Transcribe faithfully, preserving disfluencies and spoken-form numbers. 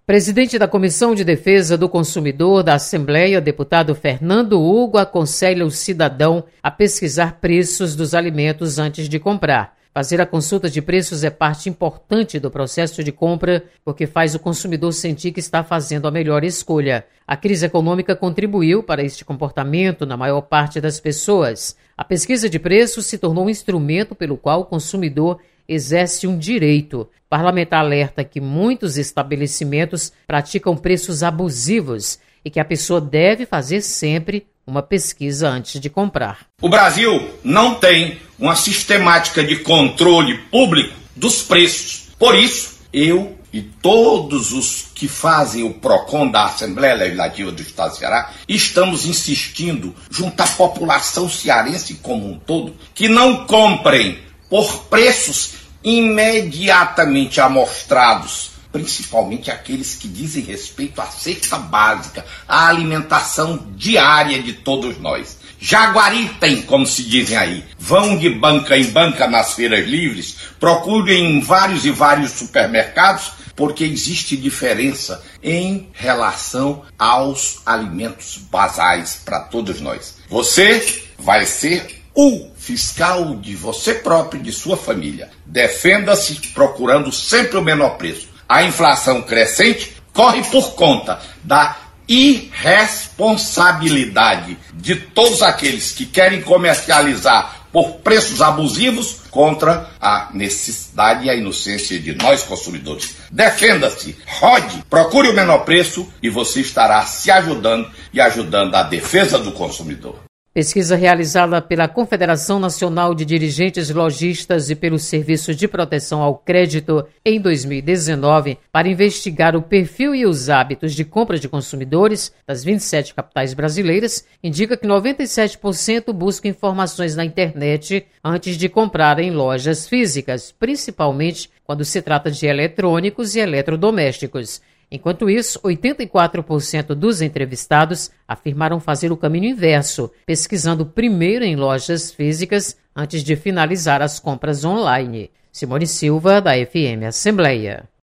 Presidente da Comissão de Defesa do Consumidor da Assembleia, deputado Fernando Hugo, aconselha o cidadão a pesquisar preços dos alimentos antes de comprar. Fazer a consulta de preços é parte importante do processo de compra, porque faz o consumidor sentir que está fazendo a melhor escolha. A crise econômica contribuiu para este comportamento na maior parte das pessoas. A pesquisa de preços se tornou um instrumento pelo qual o consumidor exerce um direito. O parlamentar alerta que muitos estabelecimentos praticam preços abusivos e que a pessoa deve fazer sempre uma pesquisa antes de comprar. O Brasil não tem uma sistemática de controle público dos preços. Por isso, eu e todos os que fazem o PROCON da Assembleia Legislativa do Estado do Ceará estamos insistindo, junto à população cearense como um todo, que não comprem por preços imediatamente amostrados, principalmente aqueles que dizem respeito à cesta básica, à alimentação diária de todos nós. Jaguaritem, como se dizem aí, vão de banca em banca nas feiras livres, procurem em vários e vários supermercados, porque existe diferença em relação aos alimentos basais para todos nós. Você vai ser o fiscal de você próprio e de sua família. Defenda-se procurando sempre o menor preço. A inflação crescente corre por conta da irresponsabilidade de todos aqueles que querem comercializar por preços abusivos contra a necessidade e a inocência de nós consumidores. Defenda-se, rode, procure o menor preço e você estará se ajudando e ajudando a defesa do consumidor. Pesquisa realizada pela Confederação Nacional de Dirigentes Lojistas e pelo Serviço de Proteção ao Crédito em dois mil e dezenove para investigar o perfil e os hábitos de compra de consumidores das vinte e sete capitais brasileiras indica que noventa e sete por cento buscam informações na internet antes de comprar em lojas físicas, principalmente quando se trata de eletrônicos e eletrodomésticos. Enquanto isso, oitenta e quatro por cento dos entrevistados afirmaram fazer o caminho inverso, pesquisando primeiro em lojas físicas antes de finalizar as compras online. Simone Silva, da F M Assembleia.